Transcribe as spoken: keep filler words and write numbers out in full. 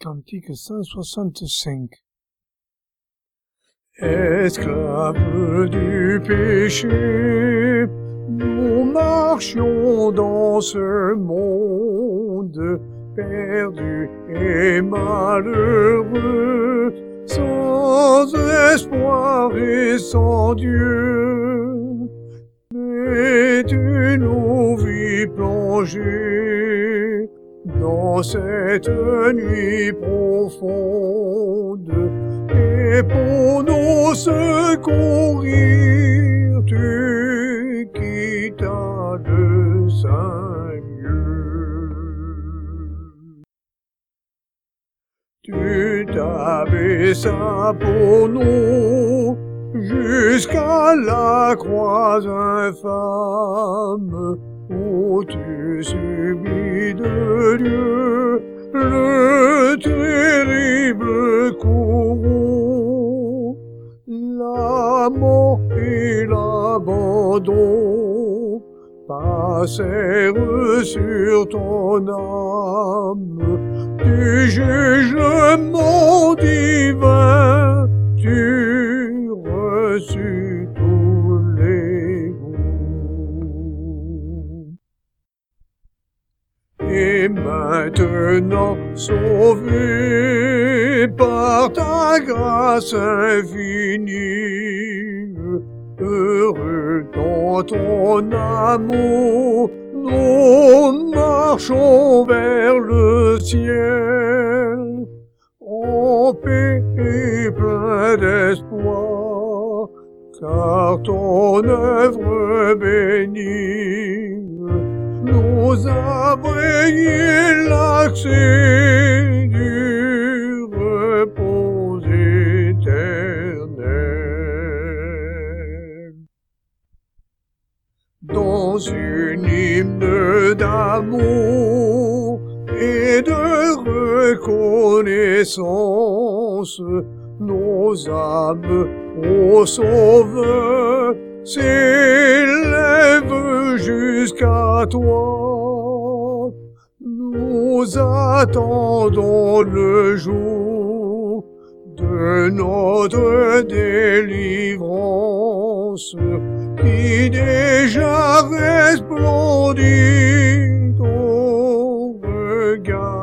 Cantique cent soixante-cinq. Esclaves du péché, nous marchions dans ce monde perdu et malheureux, sans espoir et sans Dieu. Mais tu nous vis plonger dans cette nuit profonde, et pour nous secourir, tu quittas le Saint-Lieu. Tu t'abaissas pour nous jusqu'à la croix infâme, où tu subis de Dieu le terrible courroux, la mort et l'abandon passèrent sur ton âme, du jugement divin tu reçus tous les goûts. Et maintenant, sauvé par ta grâce infinie, heureux dans ton amour, nous marchons vers le ciel, en paix et plein d'espoir, car ton œuvre bénie nous a brayé l'accès du repos éternel. Dans une hymne d'amour et de reconnaissance, nos âmes au Sauveur s'élèvent jusqu'à toi. Nous attendons le jour de notre délivrance, qui déjà resplendit au regard